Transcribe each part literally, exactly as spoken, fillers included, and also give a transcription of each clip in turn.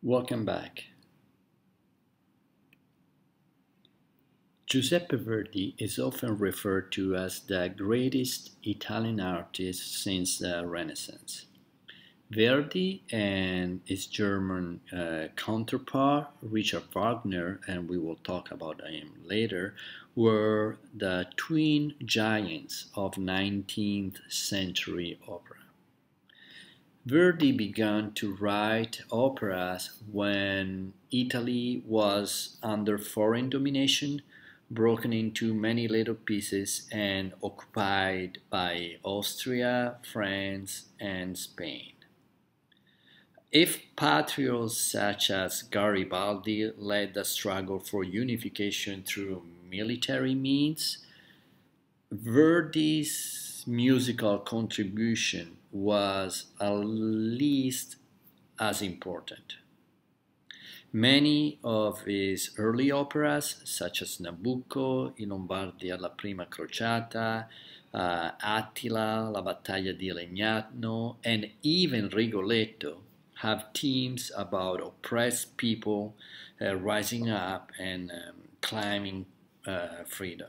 Welcome back. Giuseppe Verdi is often referred to as the greatest Italian artist since the Renaissance. Verdi and his German uh, counterpart, Richard Wagner, and we will talk about him later, were the twin giants of nineteenth century opera. Verdi began to write operas when Italy was under foreign domination, broken into many little pieces, and occupied by Austria, France, and Spain. If patriots such as Garibaldi led the struggle for unification through military means, Verdi's musical contribution was at least as important. Many of his early operas, such as Nabucco, I Lombardi alla prima crociata, uh, Attila, La battaglia di Legnano, and even Rigoletto, have themes about oppressed people uh, rising up and um, claiming uh, freedom.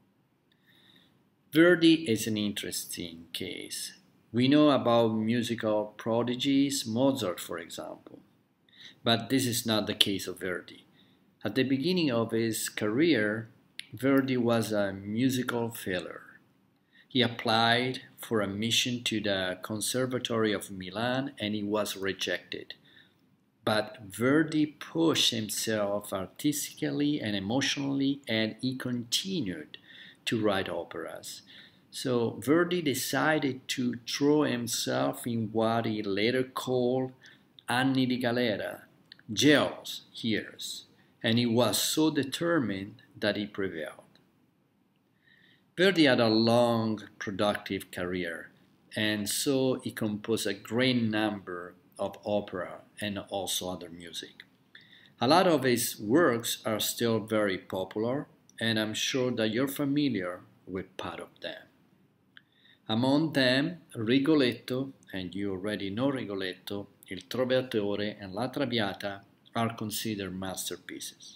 Verdi is an interesting case. We know about musical prodigies, Mozart for example, but this is not the case of Verdi. At the beginning of his career, Verdi was a musical failure. He applied for admission to the Conservatory of Milan and he was rejected. But Verdi pushed himself artistically and emotionally and he continued to write operas. So Verdi decided to throw himself in what he later called anni di galera, jail's years, and he was so determined that he prevailed. Verdi had a long, productive career, and so he composed a great number of opera and also other music. A lot of his works are still very popular, and I'm sure that you're familiar with part of them. Among them, Rigoletto, and you already know Rigoletto, Il Trovatore, and La Traviata are considered masterpieces.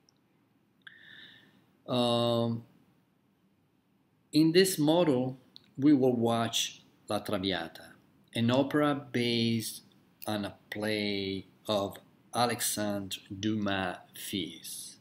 Um, in this model, we will watch La Traviata, an opera based on a play of Alexandre Dumas fils.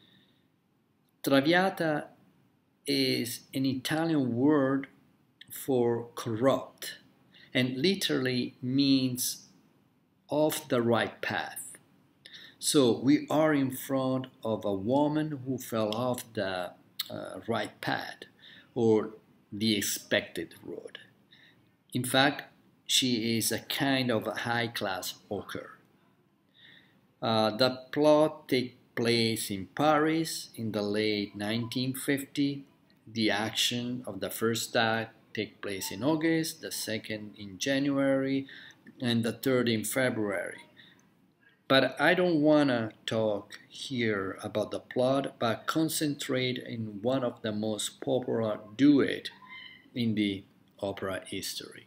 Traviata is an Italian word for corrupt and literally means off the right path. So we are in front of a woman who fell off the uh, right path or the expected road. In fact, she is a kind of a high-class hawker. Uh, the plot takes place in Paris in the late nineteen fifties. The action of the first act takes place in August, the second in January, and the third in February. But I don't want to talk here about the plot, but concentrate in one of the most popular duets in the opera history.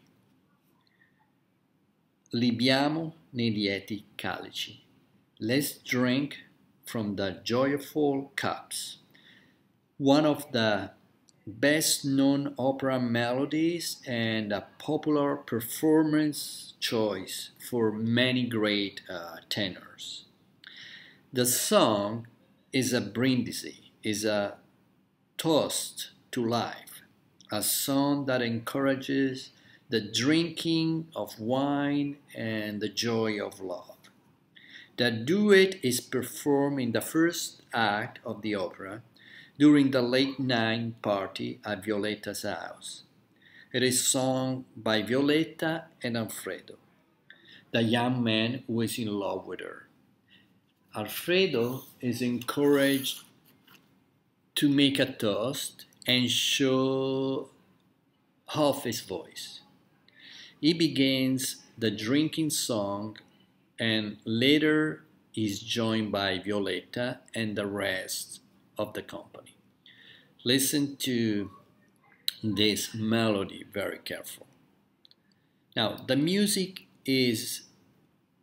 Libiamo nei lieti calici. Let's drink from the joyful cups. One of the best-known opera melodies and a popular performance choice for many great uh, tenors. The song is a brindisi, is a toast to life, a song that encourages the drinking of wine and the joy of love. The duet is performed in the first act of the opera during the late night party at Violetta's house. It is sung by Violetta and Alfredo, the young man who is in love with her. Alfredo is encouraged to make a toast and show off his voice. He begins the drinking song and later is joined by Violetta and the rest of the company. Listen to this melody very careful. Now, the music is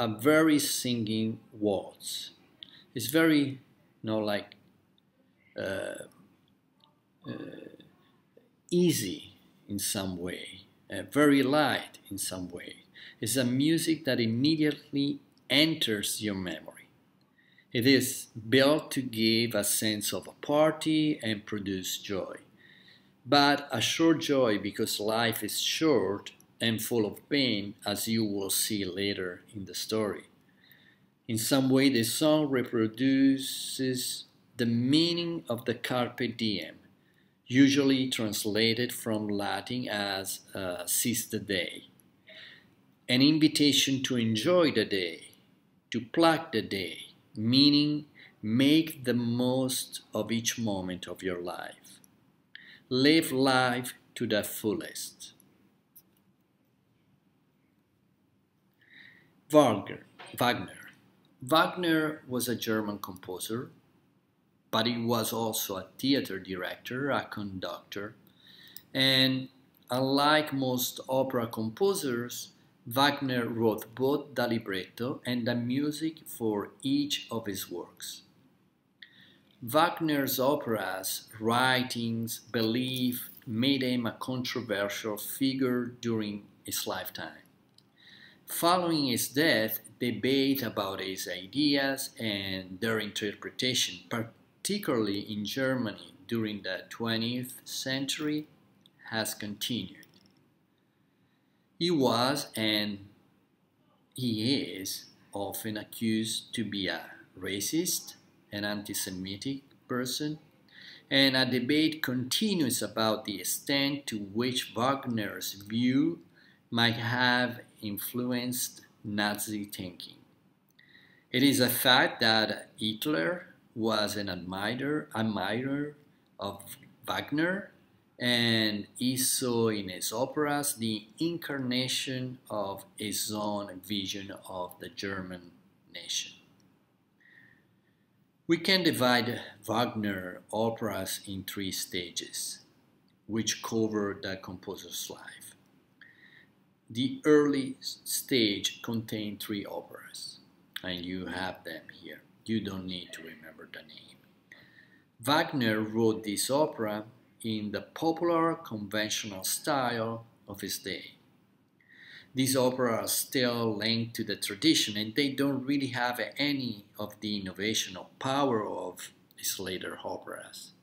a very singing waltz. It's very, you know, like uh, uh, easy in some way, uh, very light in some way. It's a music that immediately enters your memory. It is built to give a sense of a party and produce joy. But a short joy because life is short and full of pain, as you will see later in the story. In some way, the song reproduces the meaning of the carpe diem, usually translated from Latin as uh, seize the day, an invitation to enjoy the day, to pluck the day, meaning make the most of each moment of your life. Live life to the fullest. Wagner. Wagner. Wagner was a German composer, but he was also a theater director, a conductor, and unlike most opera composers, Wagner wrote both the libretto and the music for each of his works. Wagner's operas, writings, belief made him a controversial figure during his lifetime. Following his death, debate about his ideas and their interpretation, particularly in Germany during the twentieth century, has continued. He was, and he is, often accused to be a racist, an anti-Semitic person, and a debate continues about the extent to which Wagner's view might have influenced Nazi thinking. It is a fact that Hitler was an admirer, admirer of Wagner, and he saw in his operas the incarnation of his own vision of the German nation. We can divide Wagner operas in three stages, which cover the composer's life. The early stage contained three operas, and you have them here. You don't need to remember the name. Wagner wrote this opera in the popular conventional style of his day. These operas are still linked to the tradition, and they don't really have any of the innovation or power of his later operas.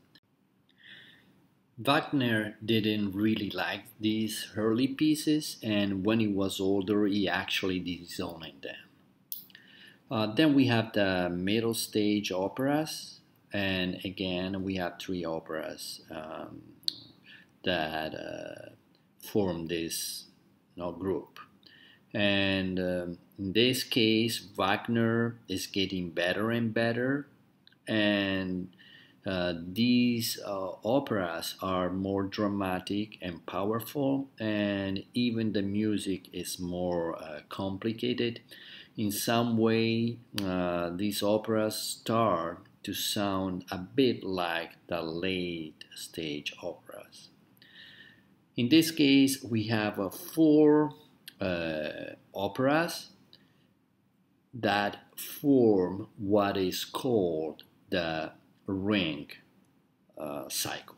Wagner didn't really like these early pieces, and when he was older, he actually disowned them. Uh, then we have the middle stage operas, and again, we have three operas um, that uh, form this you know, group. And um, in this case, Wagner is getting better and better, and uh, these uh, operas are more dramatic and powerful, and even the music is more uh, complicated. In some way, uh, these operas start to sound a bit like the late stage operas. In this case, we have uh, four uh, operas that form what is called the ring uh, cycle.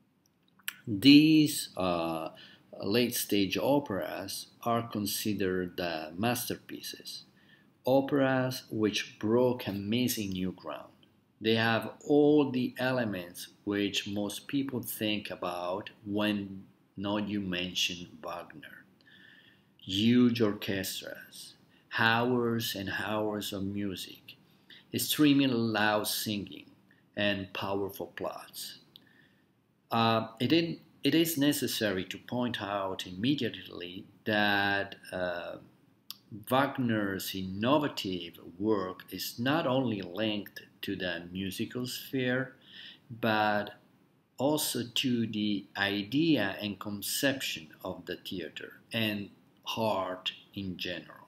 These uh, late stage operas are considered the masterpieces, operas which broke amazing new ground. They have all the elements which most people think about when not you mention Wagner. Huge orchestras, hours and hours of music, extremely loud singing, and powerful plots. Uh, it, in, it is necessary to point out immediately that uh, Wagner's innovative work is not only linked to the musical sphere, but also to the idea and conception of the theater and art in general.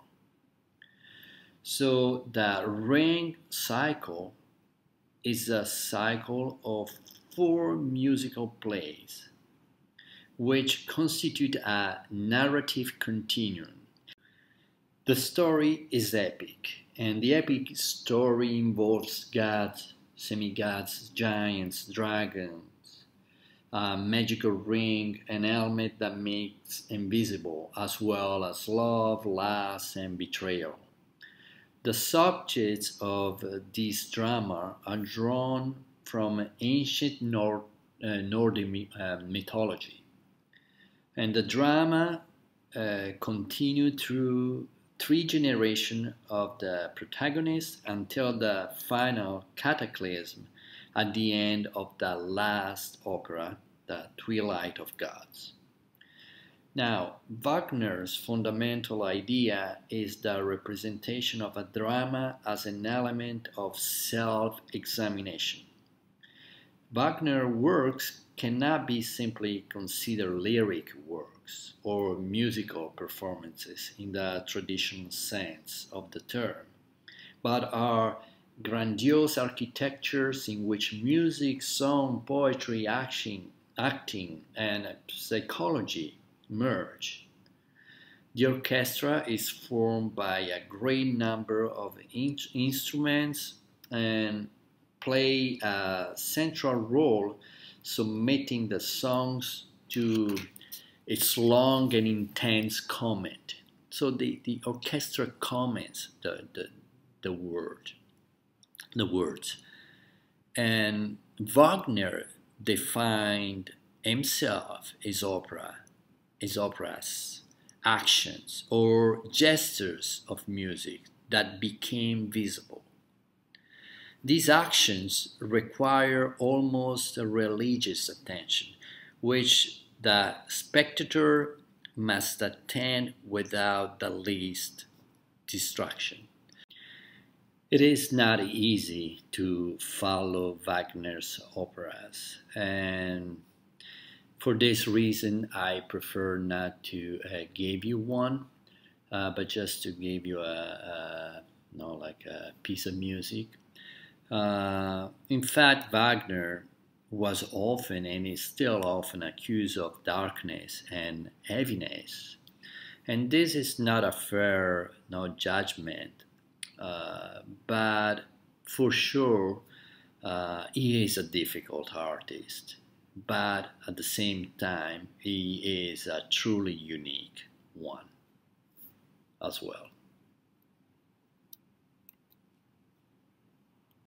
So the ring cycle is a cycle of four musical plays which constitute a narrative continuum. The story is epic, and the epic story involves gods, semi-gods, giants, dragons, a magical ring, an helmet that makes invisible, as well as love, loss, and betrayal. The subjects of this drama are drawn from ancient Nord, uh, Nordic uh, mythology, and the drama uh, continued through three generations of the protagonist until the final cataclysm at the end of the last opera, The Twilight of Gods. Now, Wagner's fundamental idea is the representation of a drama as an element of self-examination. Wagner works cannot be simply considered lyric works or musical performances in the traditional sense of the term, but are grandiose architectures in which music, song, poetry, action, acting, and psychology merge. The orchestra is formed by a great number of in instruments and play a central role, submitting the songs to its long and intense comment. So the, the orchestra comments the, the, the word, the words. And Wagner defined himself his opera, his operas, actions or gestures of music that became visible. These actions require almost a religious attention, which the spectator must attend without the least distraction. It is not easy to follow Wagner's operas, and for this reason I prefer not to uh, give you one, uh, but just to give you a, a you know, like a piece of music. Uh, in fact, Wagner was often and is still often accused of darkness and heaviness. And this is not a fair no, judgment, uh, but for sure uh, he is a difficult artist. But at the same time, he is a truly unique one as well.